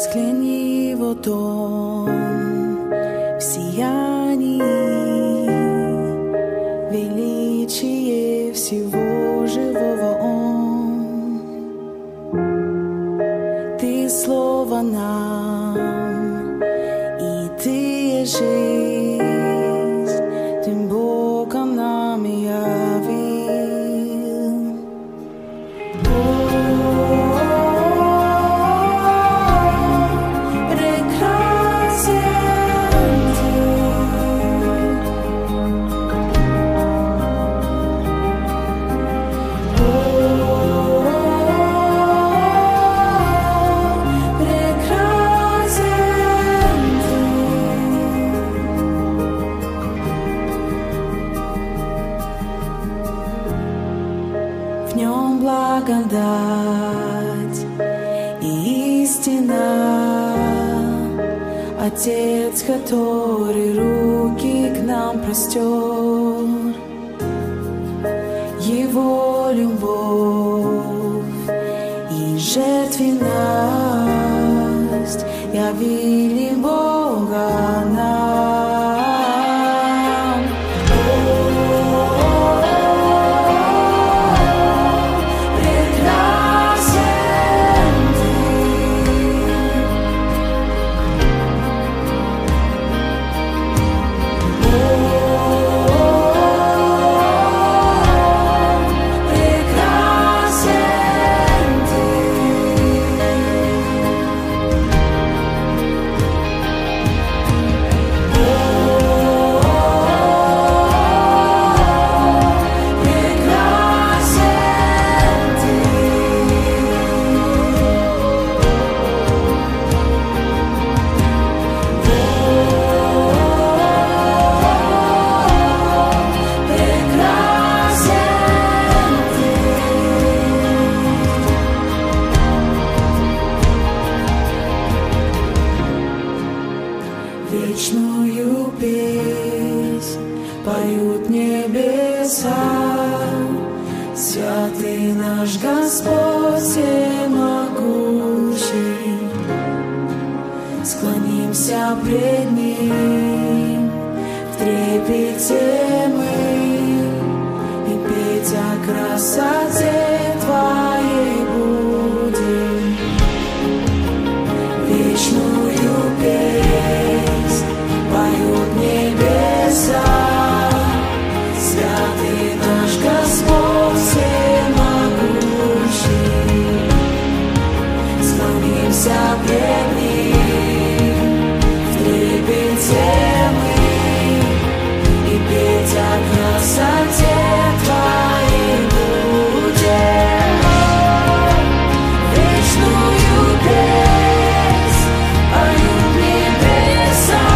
Взгляни в дом в сиянии, величие всего живого Он. Ты слово нам, и Ты есть жизнь, Тем Богом нам явил. В нем благодать и истина, Отец, который руки к нам простер, Его любовь и жертвенность явили Бога нам. Вечную песнь поют небеса, святый наш Господь всемогущий. Склонимся пред Ним, в трепете мы, и петь о красоте Твоей будем. Вечную песнь поют небеса, святый наш Господь всемогущий. Склонимся пред Ним, в трепете мы, и петь о красоте Твоей будем. Вечную песнь поют небеса,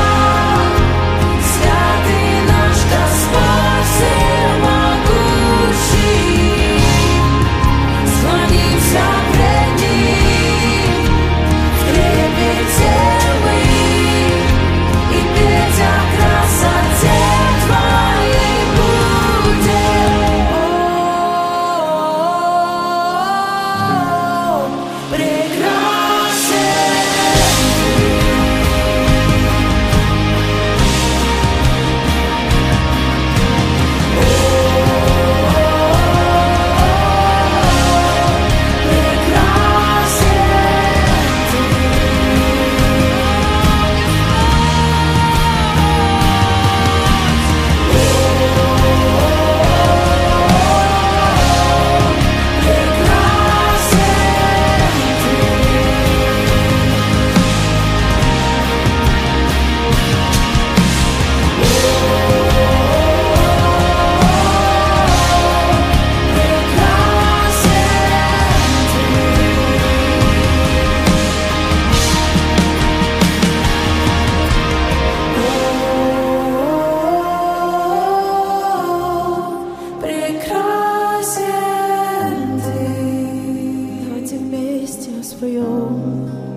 святый наш Господь всемогущий. Склонимся пред Ним, в трепете мы, и петь о красоте Твоей будем. Давайте вместе споем.